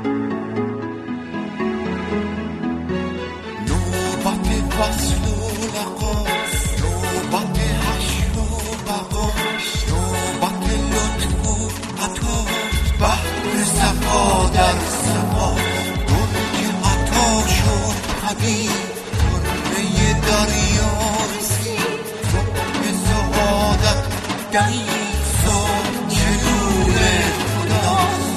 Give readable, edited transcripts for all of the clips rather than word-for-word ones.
وصل و لقاست، نوبت حشر و بقاست، نوبت لطف و عطاست، بحر صفا در سما، گل عطا شد پدید، قره دریا رسید، صبح سعادت دمید، صبح چه نور خداست.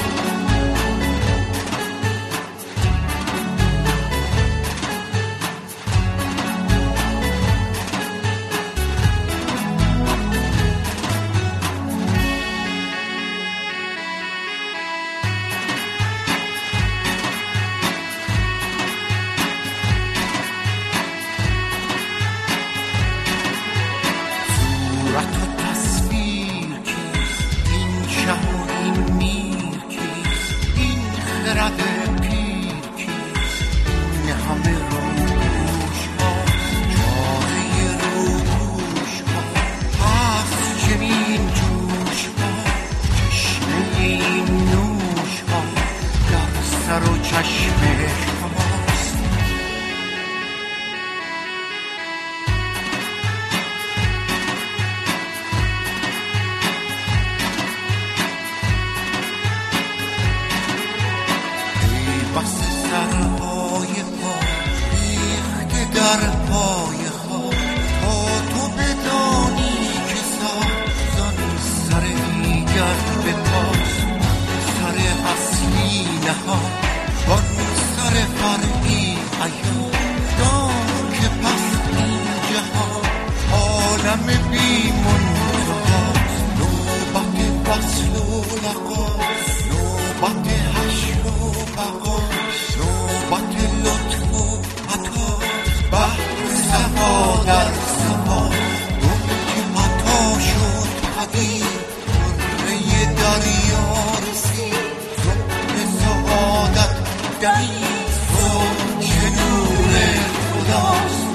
در پای خاک تا تو بدانی که سازان سر دیگر به پاس، سر اصلی نهاد وان سر فرعی عیان، دان که پس این جهان عالم بی منتهاست. نوبت وصل و لقاست، نوبت حشر و بقاست، نوبت لطف و عطاست، بحر صفا در سما، گل که عطا شد پدید، قره دریا رسید، صبح سعادت دمید، صبح چه نور خداست.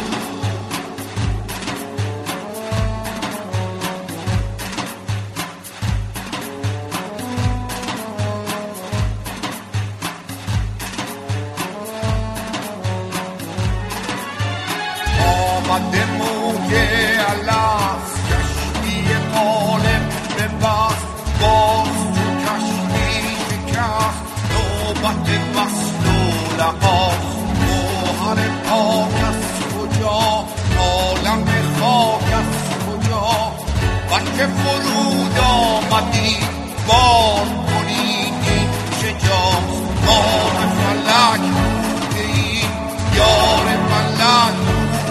آمده موج الست، کشتی غالب به بست، باز چو کشتی شکست، نوبت وصل و لقاست. گوهر پاک از کجا، عالم خاک از کجا، بلکه فرود آمدید بار کنید این شجاست. ما به فلک بودیم، یار فلک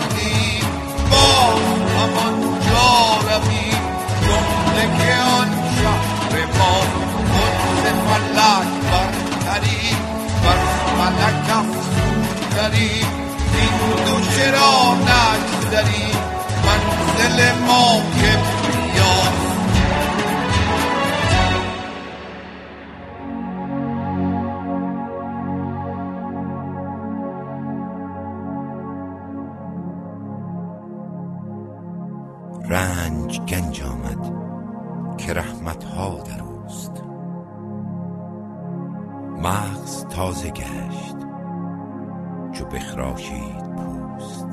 همانجا رویم، جمله که آن شهر ما، خود فلک برتریم، بر فلک افزونتریم، این دو چرا نگذریم، منزل ما کبریاست. رنج گنج آمد که رحمتها در اوست، مغز تازه گشت چو بخراشید پوست.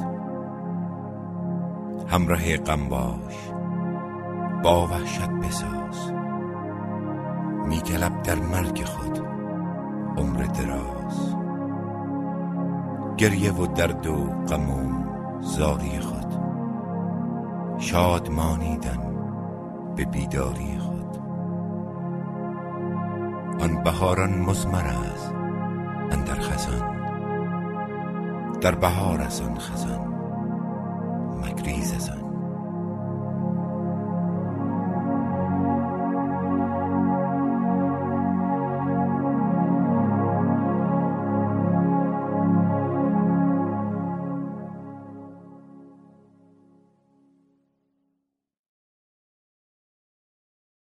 همراه غم باش با وحشت بساز، میگلب در مرگ خود عمر دراز. گریه و درد و غم و زاری خود، شادمانیدن به بیداری خود. آن بهاران مزمر است اندر خزان، در بهار از آن خزان مگریز از آن.